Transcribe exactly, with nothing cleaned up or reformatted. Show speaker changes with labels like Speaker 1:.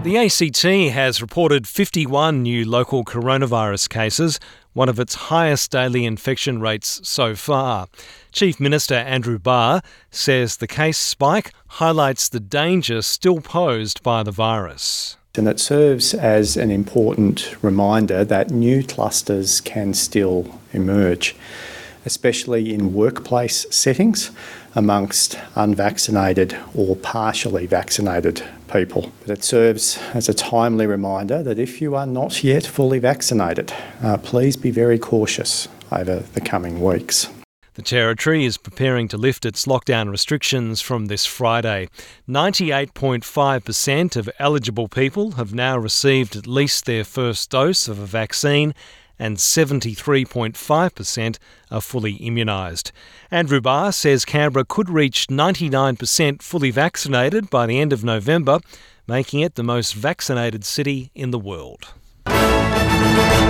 Speaker 1: The A C T has reported fifty-one new local coronavirus cases, one of its highest daily infection rates so far. Chief Minister Andrew Barr says the case spike highlights the danger still posed by the virus.
Speaker 2: And it serves as an important reminder that new clusters can still emerge, especially in workplace settings amongst unvaccinated or partially vaccinated people. But it serves as a timely reminder that if you are not yet fully vaccinated, uh, please be very cautious over the coming weeks.
Speaker 1: The Territory is preparing to lift its lockdown restrictions from this Friday. ninety-eight point five percent of eligible people have now received at least their first dose of a vaccine, and seventy-three point five percent are fully immunised. Andrew Barr says Canberra could reach ninety-nine percent fully vaccinated by the end of November, making it the most vaccinated city in the world.